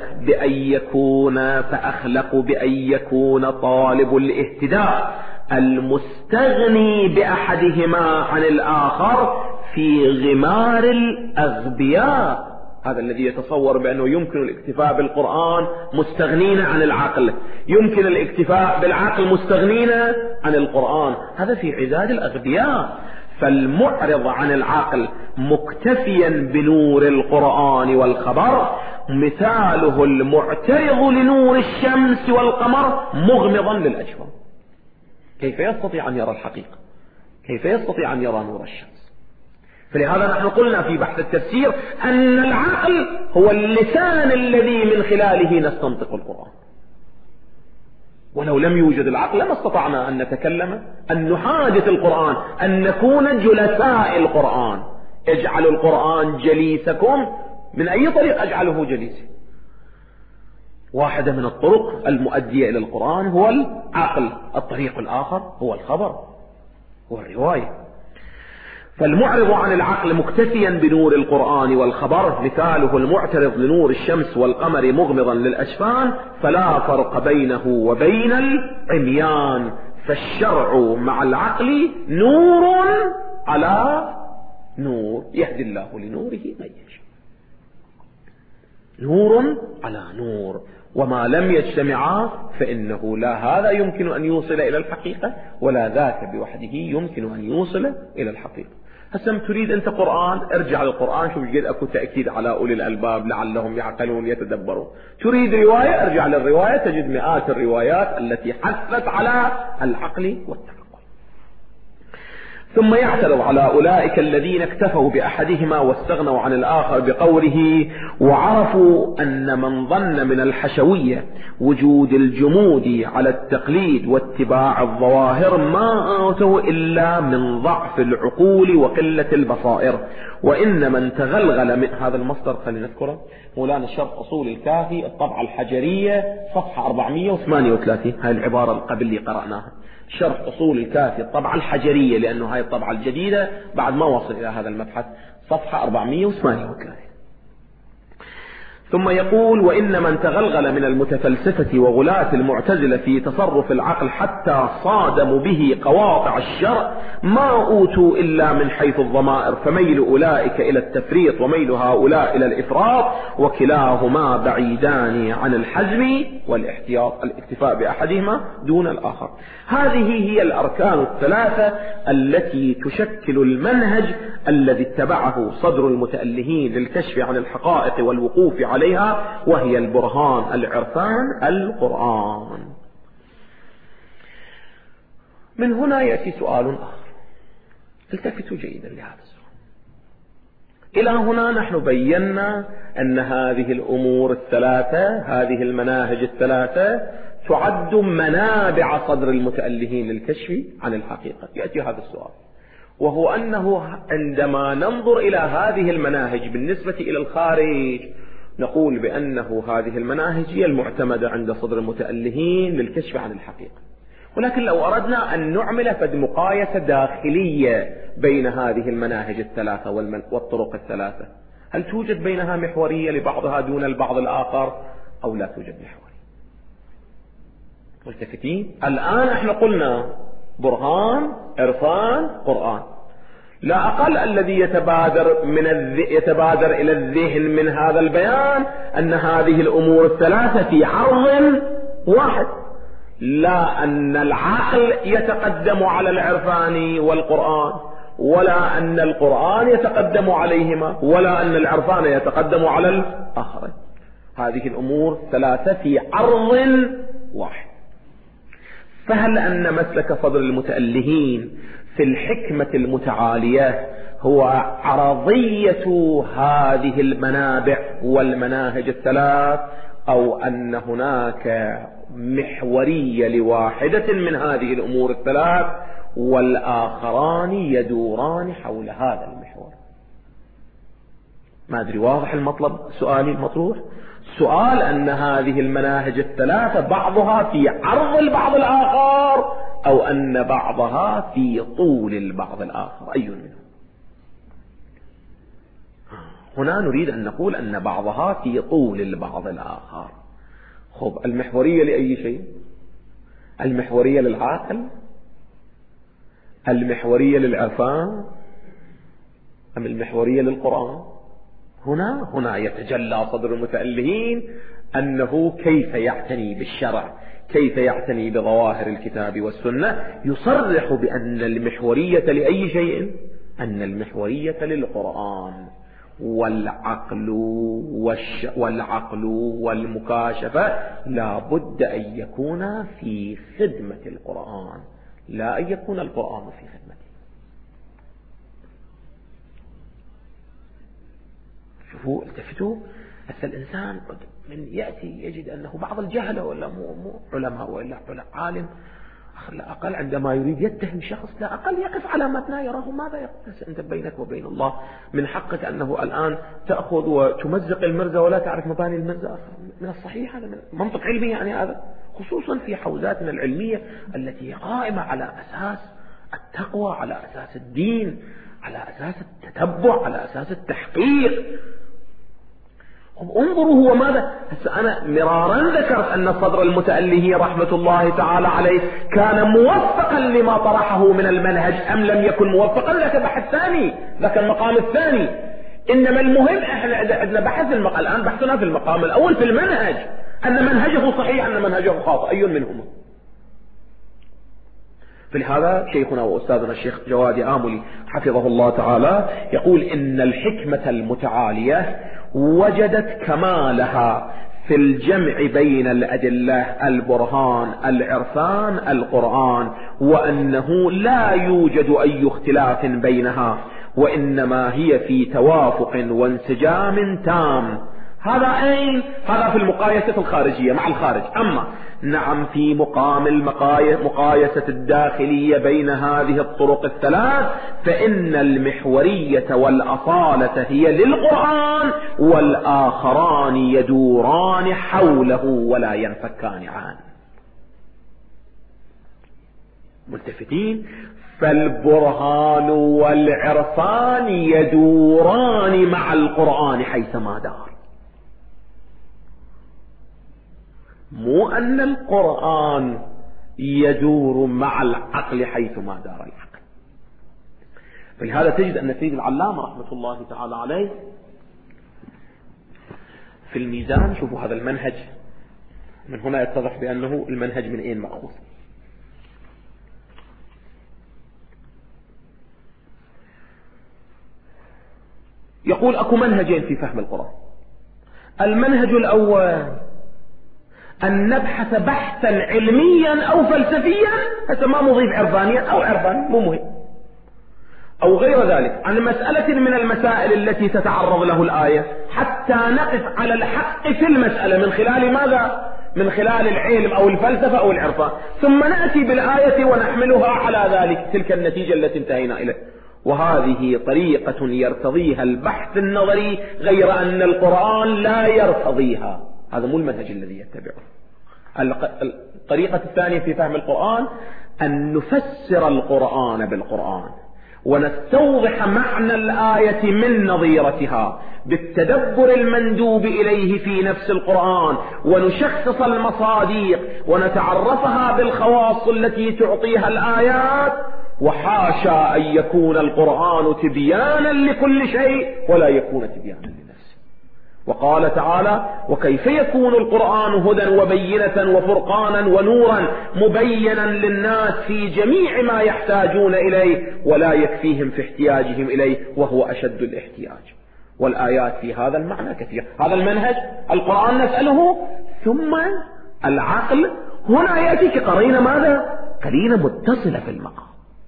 بأن يكون طالب الاهتداء المستغني بأحدهما عن الآخر في غمار الأغبياء. هذا الذي يتصور بأنه يمكن الاكتفاء بالقرآن مستغنين عن العقل، يمكن الاكتفاء بالعقل مستغنين عن القرآن، هذا في عداد الأغبياء. فالمعرض عن العقل مكتفيا بنور القرآن والخبر مثاله المعترض لنور الشمس والقمر مغمضا للأجفان. كيف يستطيع أن يرى الحقيقة؟ كيف يستطيع أن يرى نور الشمس؟ فلهذا نحن قلنا في بحث التفسير أن العقل هو اللسان الذي من خلاله نستنطق القرآن. ولو لم يوجد العقل لما استطعنا أن نتكلم، أن نحادث القرآن، أن نكون جلساء القرآن. اجعلوا القرآن جليسكم. من أي طريق أجعله جليسي؟ واحدة من الطرق المؤدية إلى القرآن هو العقل، الطريق الآخر هو الخبر، هو الرواية. فالمعرض عن العقل مكتفيا بنور القرآن والخبر مثاله المعترض لنور الشمس والقمر مغمضا للأجفان، فلا فرق بينه وبين العميان. فالشرع مع العقل نور على نور، يهدي الله لنوره من يشاء. نور على نور، وما لم يجتمعا فإنه لا هذا يمكن أن يوصل إلى الحقيقة ولا ذاك بوحده يمكن أن يوصل إلى الحقيقة. هسم تريد أنت قرآن، ارجع للقرآن شوف قد أكو تأكيد على أولي الألباب لعلهم يعقلون يتدبرون. تريد رواية، ارجع للرواية تجد مئات الروايات التي حثت على العقل والتفكر. ثم يعترض على أولئك الذين اكتفوا بأحدهما واستغنوا عن الآخر بقوله وعرفوا أن من ظن من الحشوية وجود الجمود على التقليد واتباع الظواهر ما أوتوا إلا من ضعف العقول وقلة البصائر، وإن من تغلغل من هذا المصدر خلينا نذكره مولانا شرح أصول الكافي الطبعة الحجرية صفحة 438. هاي العبارة قبل اللي قرأناها، شرح أصول الكافي الطبعة الحجرية، لأنه هاي الطبعة الجديدة بعد ما وصل إلى هذا المبحث، صفحة 438. ثم يقول وإن من تغلغل من المتفلسفة وغلاة المعتزلة في تصرف العقل حتى صادموا به قواطع الشرع ما أوتوا إلا من حيث الضمائر، فميل أولئك إلى التفريط وميل هؤلاء إلى الإفراط، وكلاهما بعيدان عن الحزم والاحتياط، الاكتفاء بأحدهما دون الآخر. هذه هي الأركان الثلاثة التي تشكل المنهج الذي اتبعه صدر المتألهين للكشف عن الحقائق والوقوف عليها، وهي البرهان، العرفان، القرآن. من هنا يأتي سؤال آخر، التفتوا جيدا لهذا السؤال. إلى هنا نحن بينا أن هذه الأمور الثلاثة، هذه المناهج الثلاثة تعد منابع صدر المتألهين للكشف عن الحقيقة. يأتي هذا السؤال، وهو أنه عندما ننظر إلى هذه المناهج بالنسبة إلى الخارج نقول بأنه هذه المناهج هي المعتمدة عند صدر المتألهين للكشف عن الحقيقة. ولكن لو أردنا أن نعمل فد مقايسة داخلية بين هذه المناهج الثلاثة والطرق الثلاثة، هل توجد بينها محورية لبعضها دون البعض الآخر أو لا توجد محورية؟ ملتفتين؟ الآن احنا قلنا برهان، عرفان، قرآن. لا أقل الذي يتبادر إلى الذهن من هذا البيان أن هذه الأمور الثلاثة في عرض واحد، لا أن العقل يتقدم على العرفان والقرآن، ولا أن القرآن يتقدم عليهما، ولا أن العرفان يتقدم على الآخر. هذه الأمور ثلاثة في عرض واحد. فهل أن مسلك صدر المتألهين في الحكمة المتعالية هو عرضية هذه المنابع والمناهج الثلاث، أو أن هناك محورية لواحدة من هذه الأمور الثلاث والآخران يدوران حول هذا المحور. ما أدري واضح المطلب سؤالي المطروح؟ سؤال أن هذه المناهج الثلاثة بعضها في عرض البعض الآخر، أو أن بعضها في طول البعض الآخر، أي منهم؟ هنا نريد أن نقول أن بعضها في طول البعض الآخر. خب المحورية لأي شيء؟ المحورية للعقل؟ المحورية للعرفان؟ أم المحورية للقرآن؟ هنا يتجلى صدر المتألهين أنه كيف يعتني بالشرع، كيف يعتني بظواهر الكتاب والسنة. يصرح بأن المحورية لأي شيء؟ أن المحورية للقرآن، والعقل والمكاشفة لا بد أن يكون في خدمة القرآن، لا أن يكون القرآن في خدمته. شوفوا التفتوا، هسه الإنسان من يأتي يجد أنه بعض الجهلة ولا مو علماء ولا عالم، لا أقل عندما يريد يتهم شخص لا أقل يقف على متناه يراه ماذا يقول. أنت بينك وبين الله من حقك أنه الآن تأخذ وتمزق المرزا ولا تعرف مباني المرزا. من الصحيح هذا، من منطق علمي يعني هذا، خصوصا في حوزاتنا العلمية التي قائمة على أساس التقوى، على أساس الدين، على أساس التتبع، على أساس التحقيق. انظروا هو ماذا. أنا مرارا ذكرت أن صدر المتألهي رحمة الله تعالى عليه كان موفقا لما طرحه من المنهج أم لم يكن موفقا، ذاك بحث ثاني، ذاك المقام الثاني. إنما المهم احنا عندنا بحث الآن بحثنا في المقام الأول في المنهج، أن منهجه صحيح أن منهجه خاطئ، أي منهما؟ فلهذا شيخنا وأستاذنا الشيخ جواد آملي حفظه الله تعالى يقول إن الحكمة المتعالية وجدت كمالها في الجمع بين الأدلة، البرهان، العرفان، القرآن، وأنه لا يوجد أي اختلاف بينها، وإنما هي في توافق وانسجام تام. هذا أين؟ هذا في المقايسة الخارجية مع الخارج. أما نعم في مقام مقايسة الداخلية بين هذه الطرق الثلاث، فإن المحورية والأصالة هي للقرآن، والآخران يدوران حوله ولا ينفكان عنه. ملتفتين؟ فالبرهان والعرفان يدوران مع القرآن حيثما دار، مو أن القرآن يدور مع العقل حيثما دار العقل. فلهذا تجد أن سيد العلامة رحمة الله تعالى عليه في الميزان، شوفوا هذا المنهج، من هنا يتضح بأنه المنهج من أين مأخوذ. يقول أكو منهجين في فهم القرآن. المنهج الأول أن نبحث بحثا علميا أو فلسفيا، هذا ما مضيف عرفانيا أو عرفان مو مهم، أو غير ذلك، عن مسألة من المسائل التي تتعرض له الآية، حتى نقف على الحق في المسألة من خلال ماذا؟ من خلال العلم أو الفلسفة أو العرفان، ثم نأتي بالآية ونحملها على ذلك، تلك النتيجة التي انتهينا إليه. وهذه طريقة يرتضيها البحث النظري، غير أن القرآن لا يرتضيها. هذا مو المنهج الذي يتبعه. الطريقة الثانية في فهم القرآن أن نفسر القرآن بالقرآن، ونستوضح معنى الآية من نظيرتها بالتدبر المندوب إليه في نفس القرآن، ونشخص المصادق ونتعرفها بالخواص التي تعطيها الآيات. وحاشا أن يكون القرآن تبيانا لكل شيء ولا يكون تبيانا لنفسه. وقال تعالى: وكيف يكون القرآن هدى وبينة وفرقانا ونورا مبينا للناس في جميع ما يحتاجون إليه ولا يكفيهم في احتياجهم إليه وهو أشد الاحتياج. والآيات في هذا المعنى كثير. هذا المنهج القرآن نسأله، ثم العقل هنا يأتي كقرينة ماذا؟ قرينة متصلة في المقام.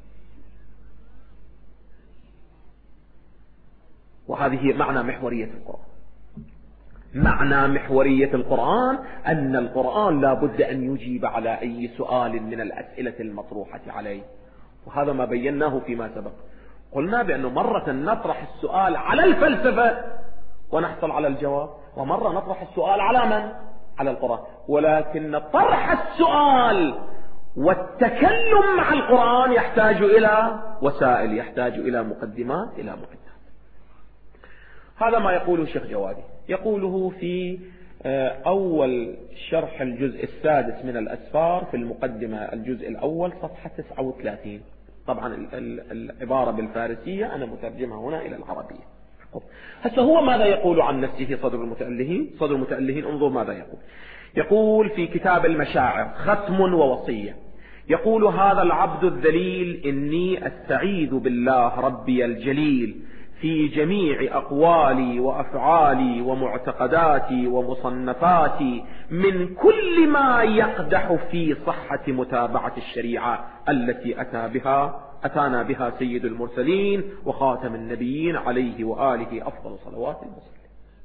وهذه معنى محورية القرآن. معنى محورية القرآن أن القرآن لا بد أن يجيب على أي سؤال من الأسئلة المطروحة عليه. وهذا ما بيناه فيما سبق. قلنا بأنه مرة نطرح السؤال على الفلسفة ونحصل على الجواب، ومرة نطرح السؤال على من؟ على القرآن. ولكن طرح السؤال والتكلم مع القرآن يحتاج إلى وسائل، يحتاج إلى مقدمات، إلى معدات. هذا ما يقوله الشيخ جوادي، يقوله في أول شرح الجزء السادس من الأسفار في المقدمة الجزء الأول صفحة 39. طبعا العبارة بالفارسية أنا مترجمها هنا إلى العربية. هسه هو ماذا يقول عن نفسه صدر المتألهين؟ صدر المتألهين انظر ماذا يقول. يقول في كتاب المشاعر ختم ووصية، يقول: هذا العبد الذليل إني أستعيذ بالله ربي الجليل في جميع أقوالي وأفعالي ومعتقداتي ومصنفاتي من كل ما يقدح في صحة متابعة الشريعة التي أتانا بها سيد المرسلين وخاتم النبيين عليه وآله أفضل صلوات المسلمين.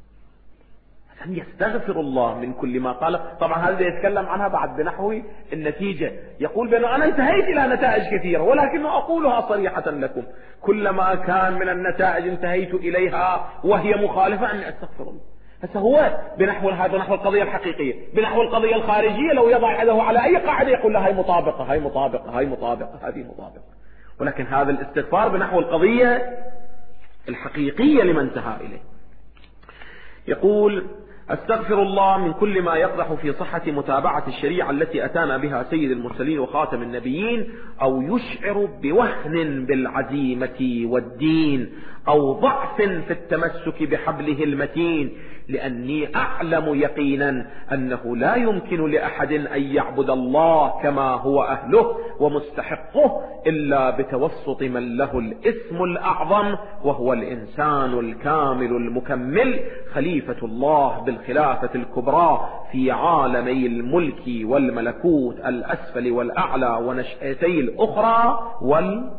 يستغفر الله من كل ما قال. طبعا هذا يتكلم عنها بعد بنحو النتيجة، يقول بأنه أنا انتهيت إلى نتائج كثيرة ولكن أقولها صريحة لكم، كلما كان من النتائج انتهيت إليها وهي مخالفة أني أستغفر الله. هسه هو بنحو هذا، بنحو القضية الحقيقية. بنحو القضية الخارجية لو يضع يده على أي قاعدة يقول لها هاي مطابقة، هاي مطابقة، هاي مطابقة، هذه مطابقة. ولكن هذا الاستغفار بنحو القضية الحقيقية لمن انتهى إليه. يقول: أستغفر الله من كل ما يقدح في صحة متابعة الشريعة التي أتانا بها سيد المرسلين وخاتم النبيين، أو يشعر بوهن بالعزيمة والدين، أو ضعف في التمسك بحبله المتين، لأني أعلم يقينا أنه لا يمكن لأحد أن يعبد الله كما هو أهله ومستحقه إلا بتوسط من له الاسم الأعظم، وهو الإنسان الكامل المكمل، خليفة الله بالخلافة الكبرى في عالمي الملك والملكوت الأسفل والأعلى ونشأتي الأخرى والأولى.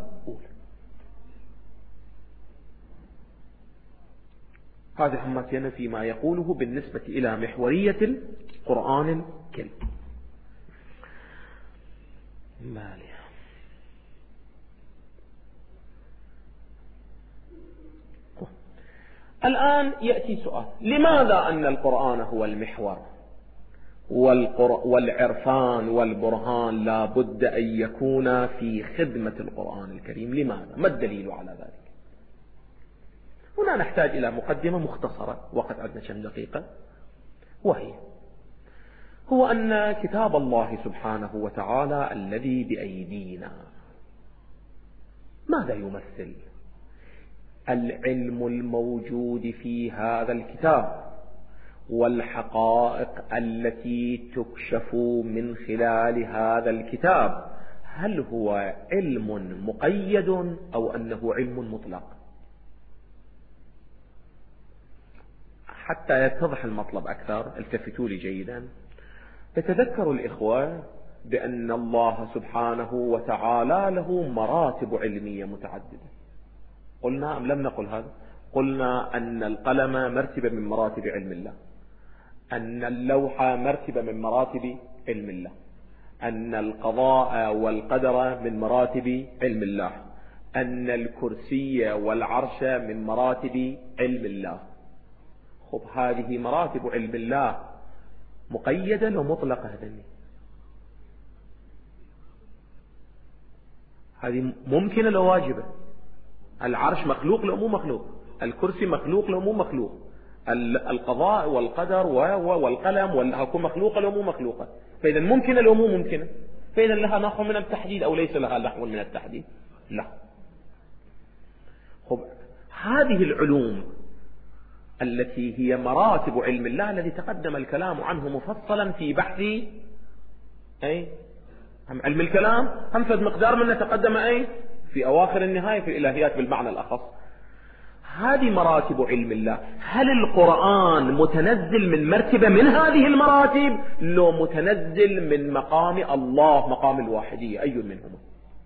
هذا همتنا فيما يقوله بالنسبة إلى محورية القرآن الكريم. الآن يأتي سؤال: لماذا أن القرآن هو المحور والعرفان والبرهان لا بد أن يكون في خدمة القرآن الكريم؟ لماذا؟ ما الدليل على ذلك؟ هنا نحتاج إلى مقدمة مختصرة، وقت عندنا كم دقيقة، وهي هو أن كتاب الله سبحانه وتعالى الذي بأيدينا ماذا يمثل؟ العلم الموجود في هذا الكتاب والحقائق التي تكشف من خلال هذا الكتاب، هل هو علم مقيد أو أنه علم مطلق؟ حتى يتضح المطلب أكثر التفتوا لي جيدا. يتذكر الإخوة بأن الله سبحانه وتعالى له مراتب علمية متعددة. قلنا أم لم نقل هذا؟ قلنا أن القلم مرتبة من مراتب علم الله، أن اللوحة مرتبة من مراتب علم الله، أن القضاء والقدر من مراتب علم الله، أن الكرسي والعرش من مراتب علم الله. خب هذه مراتب علم الله مقيدة ومطلقة؟ هذه ممكنة لو واجبة. العرش مخلوق لو مو مخلوق، الكرسي مخلوق لو مو مخلوق، القضاء والقدر والقلم والحكم مخلوقة لو مو مخلوقة. فإذا ممكنة لو مو ممكنة، فإذا لها نحو من التحديد أو ليس لها نحو من التحديد؟ لا. خب هذه العلوم التي هي مراتب علم الله الذي تقدم الكلام عنه مفصلا في بحث علم الكلام، هم فد مقدار منه تقدم في أواخر النهاية في الإلهيات بالمعنى الأخص. هذه مراتب علم الله. هل القرآن متنزل من مرتبة من هذه المراتب لو متنزل من مقام الله، مقام الواحدية؟ أي منهما؟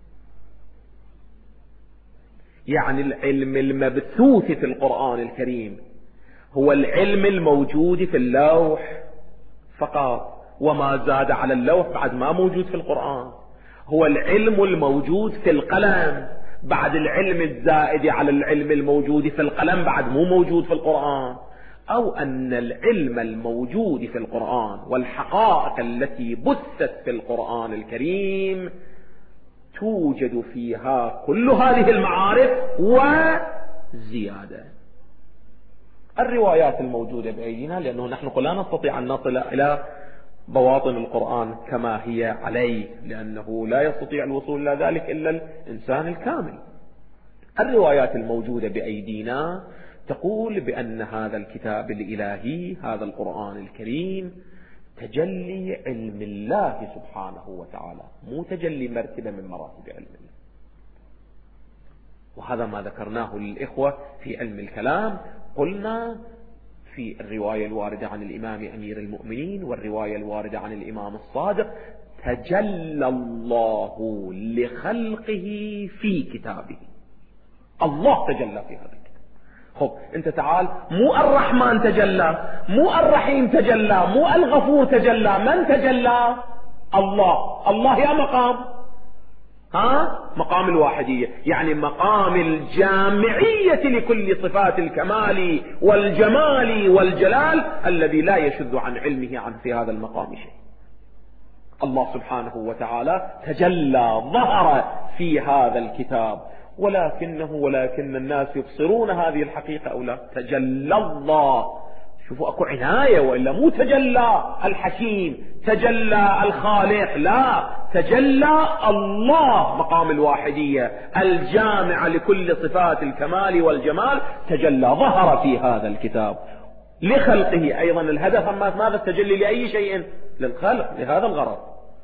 يعني العلم المبثوث في القرآن الكريم هو العلم الموجود في اللوح فقط، وما زاد على اللوح بعد ما موجود في القرآن، هو العلم الموجود في القلم، بعد العلم الزائد على العلم الموجود في القلم بعد مو موجود في القرآن، أو أن العلم الموجود في القرآن والحقائق التي بثت في القرآن الكريم توجد فيها كل هذه المعارف وزيادة. الروايات الموجودة بأيدينا، لأنه نحن لا نستطيع أن نصل إلى بواطن القرآن كما هي عليه، لأنه لا يستطيع الوصول إلى ذلك إلا الإنسان الكامل. الروايات الموجودة بأيدينا تقول بأن هذا الكتاب الإلهي، هذا القرآن الكريم، تجلي علم الله سبحانه وتعالى، مو تجلي مرتبة من مراتب علم الله. وهذا ما ذكرناه للإخوة في علم الكلام. قلنا في الرواية الواردة عن الإمام أمير المؤمنين والرواية الواردة عن الإمام الصادق، تجلى الله لخلقه في كتابه. الله تجلى في هذا الكتاب. خب انت تعال، مو الرحمن تجلى، مو الرحيم تجلى، مو الغفور تجلى، من تجلى؟ الله. الله يا مقام، مقام الواحدية، يعني مقام الجامعية لكل صفات الكمال والجمال والجلال الذي لا يشذ عن علمه عن في هذا المقام شيء. الله سبحانه وتعالى تجلى، ظهر في هذا الكتاب، ولكن الناس يبصرون هذه الحقيقة أو لا. تجلى الله، شوفوا أكو عناية، وإلا مو تجلى الحكيم، تجلى الخالق، لا، تجلى الله مقام الواحدية الجامع لكل صفات الكمال والجمال، تجلى، ظهر في هذا الكتاب لخلقه. أيضا الهدف ماذا؟ التجلي لأي شيء، للخلق، لهذا الغرض،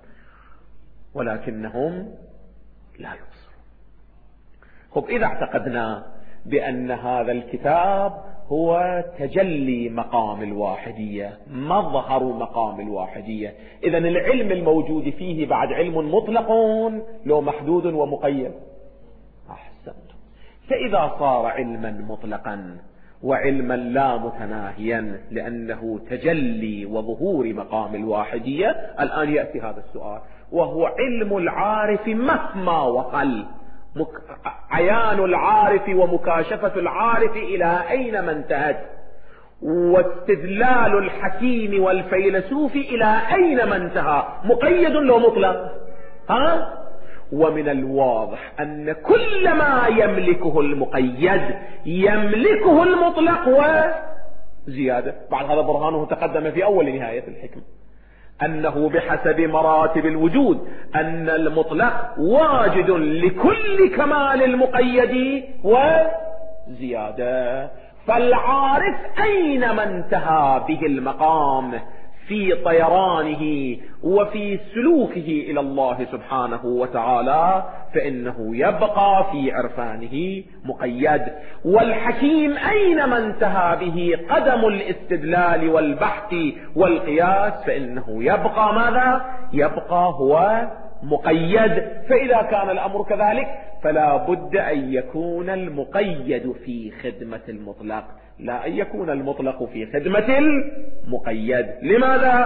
ولكنهم لا يبصرون. خب إذا اعتقدنا بأن هذا الكتاب هو تجلي مقام الواحدية، مظهر مقام الواحدية، إذن العلم الموجود فيه بعد علم مطلق لو محدود ومقيد؟ أحسنت. فإذا صار علما مطلقا وعلما لا متناهيا لأنه تجلي وظهور مقام الواحدية، الآن يأتي هذا السؤال، وهو علم العارف مهما وقل، عيان العارف ومكاشفة العارف إلى أين ما انتهت، واستدلال الحكيم والفيلسوف إلى أين ما انتهى، مقيد لو مطلق؟ ومن الواضح أن كل ما يملكه المقيد يملكه المطلق وزيادة. بعد هذا برهانه تقدم في أول نهاية الحكمة، أنه بحسب مراتب الوجود أن المطلق واجد لكل كمال المقيد وزيادة. فالعارف أينما انتهى به المقام في طيرانه وفي سلوكه إلى الله سبحانه وتعالى فإنه يبقى في عرفانه مقيد. والحكيم أينما انتهى به قدم الاستدلال والبحث والقياس فإنه يبقى ماذا؟ يبقى هو مقيد. فإذا كان الأمر كذلك فلا بد أن يكون المقيد في خدمة المطلق، لا أن يكون المطلق في خدمة المقيد. لماذا؟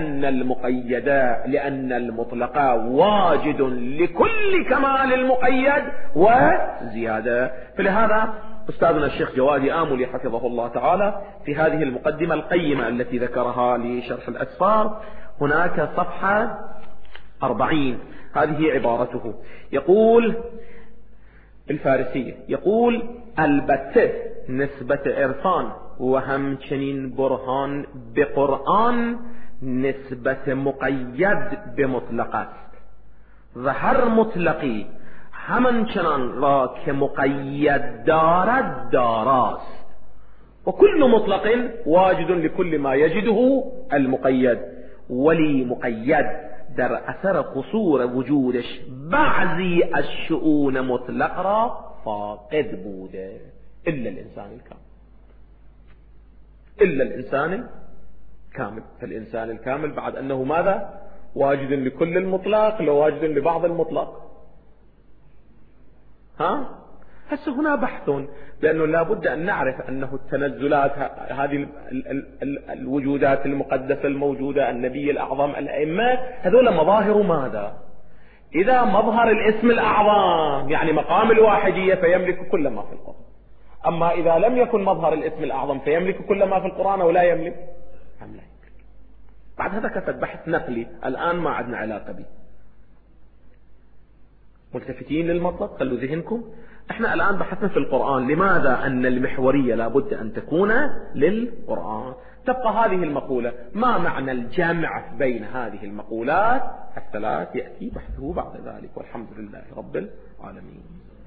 لأن المطلق واجد لكل كمال المقيد وزيادة. فلهذا أستاذنا الشيخ جوادي آملي حفظه الله تعالى في هذه المقدمة القيمة التي ذكرها لشرح الأسفار هناك صفحة 40 هذه عبارته، يقول الفارسية، يقول البته نسبة عرفان وهم چنین برهان بقرآن نسبت مقید بمطلق است و هر مطلقی همان چنان را که مقید دارد داراست و كل مطلق واجد لكل ما يجده المقيد. ولی مقید در اثر قصور وجودش بعضی از شؤون مطلق را فاقد بوده إلا الإنسان الكامل، إلا الإنسان الكامل. فالإنسان الكامل بعد أنه ماذا؟ واجد لكل المطلق لو واجد لبعض المطلق. هسه هنا بحث، لأنه لا بد أن نعرف أنه التنزلات هذه الوجودات المقدسة الموجودة، النبي الأعظم، الأئمة، هذول مظاهر ماذا؟ إذا مظهر الاسم الأعظم يعني مقام الواحدية فيملك كل ما في القرآن. أما إذا لم يكن مظهر الاسم الأعظم فيملك كل ما في القرآن ولا يملك أم لا يملك. بعد هذا كتب بحث نقلي الآن ما عندنا علاقة به. ملتفتين للمطلب، خلوا ذهنكم. احنا الآن بحثنا في القرآن لماذا أن المحورية لابد أن تكون للقرآن. تبقى هذه المقولة، ما معنى الجمع بين هذه المقولات الثلاث؟ يأتي بحثه بعد ذلك، والحمد لله رب العالمين.